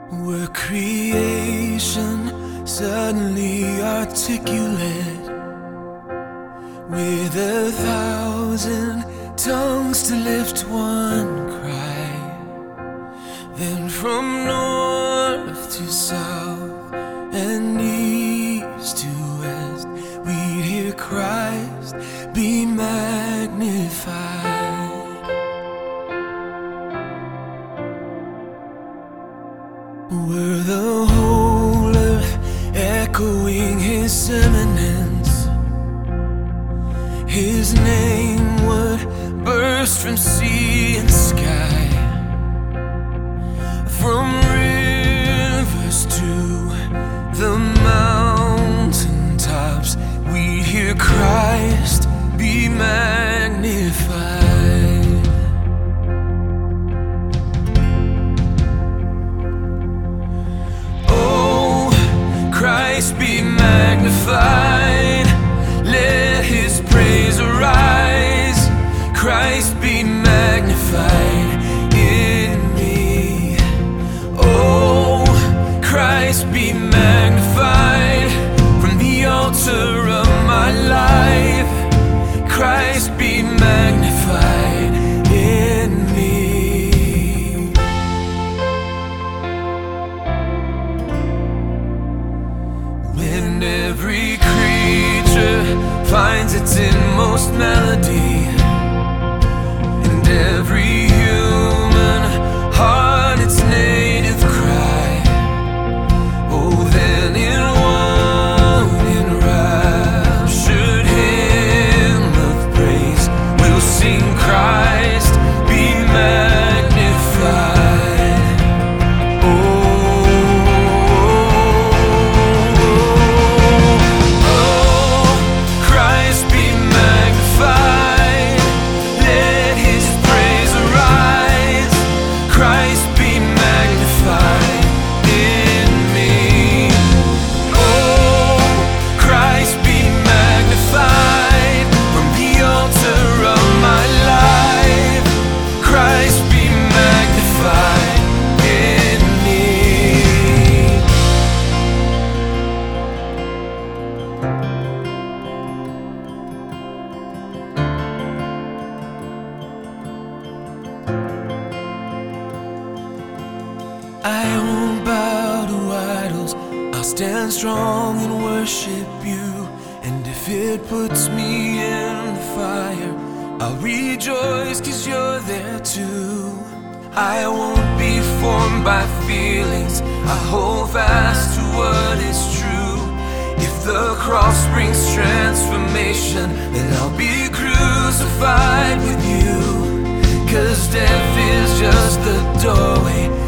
Were creation suddenly articulate, with 1,000 tongues to lift one cry? Then from north to south and east to west, we'd hear Christ be magnified. Were the whole earth echoing His eminence, His name would burst from sea and sky. From rivers to the mountain tops, we'd hear Christ be magnified. Christ be magnified, let His praise arise. Christ be magnified in me. Oh, Christ be magnified from the altar of my life. Christ be magnified in me. When every creature finds its inmost melody, and every human heart its native cry, oh, then in one enraptured hymn of praise we'll sing Christ be magnified. I won't bow to idols, I'll stand strong and worship you. And if it puts me in the fire, I'll rejoice 'cause you're there too. I won't be formed by feelings, I hold fast to what is true. If the cross brings transformation, then I'll be crucified with you. 'Cause death is just the doorway